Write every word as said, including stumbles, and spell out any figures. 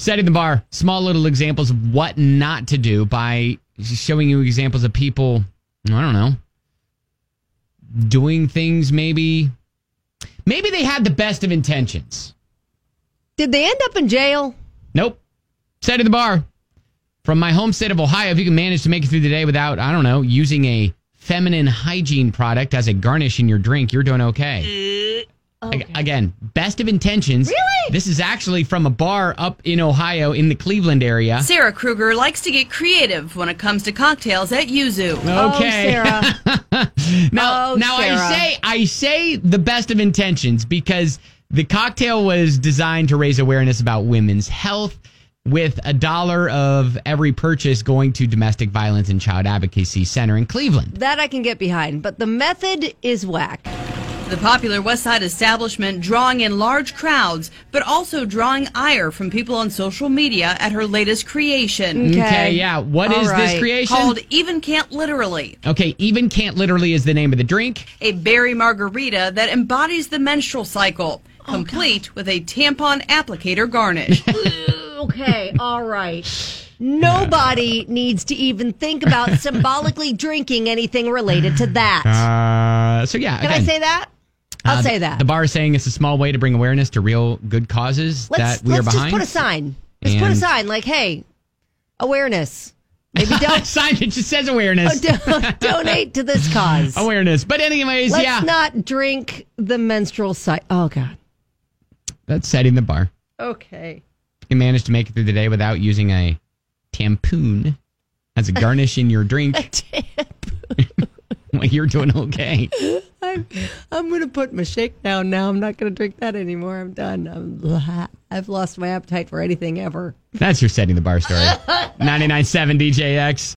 Setting the bar. Small little examples of what not to do by showing you examples of people, I don't know, doing things maybe. Maybe they had the best of intentions. Did they end up in jail? Nope. Setting the bar. From my home state of Ohio, if you can manage to make it through the day without, I don't know, using a feminine hygiene product as a garnish in your drink, you're doing okay. Okay. Again, best of intentions. Really? This is actually from a bar up in Ohio in the Cleveland area. Sarah Kruger likes to get creative when it comes to cocktails at Yuzu. Okay. Oh, Sarah. now, oh, now Sarah. I say I say the best of intentions because the cocktail was designed to raise awareness about women's health, with a dollar of every purchase going to Domestic Violence and Child Advocacy Center in Cleveland. That I can get behind, but the method is whack. The popular West Side establishment drawing in large crowds, but also drawing ire from people on social media at her latest creation. Okay, okay yeah. What All is right. this creation? Called Even Can't Literally. Okay, Even Can't Literally is the name of the drink. A berry margarita that embodies the menstrual cycle, oh, complete God. with a tampon applicator garnish. Okay, all right. Nobody needs to even think about symbolically drinking anything related to that. Uh, so, yeah. Can again, I say that? I'll uh, say the, that. The bar is saying it's a small way to bring awareness to real good causes let's, that we let's are behind. Just put a sign. Just and put a sign like, hey, awareness. Maybe don't. sign that just says awareness. Oh, donate to this cause. Awareness. But anyways, let's yeah. Let's not drink the menstrual cycle. Oh, God. That's setting the bar. Okay. You can manage to make it through the day without using a tampoon as a garnish in your drink. A tampoon. Well, you're doing okay. I'm, I'm going to put my shake down now. I'm not going to drink that anymore. I'm done. I'm, I've lost my appetite for anything ever. That's your setting the bar story. ninety-nine point seven D J X.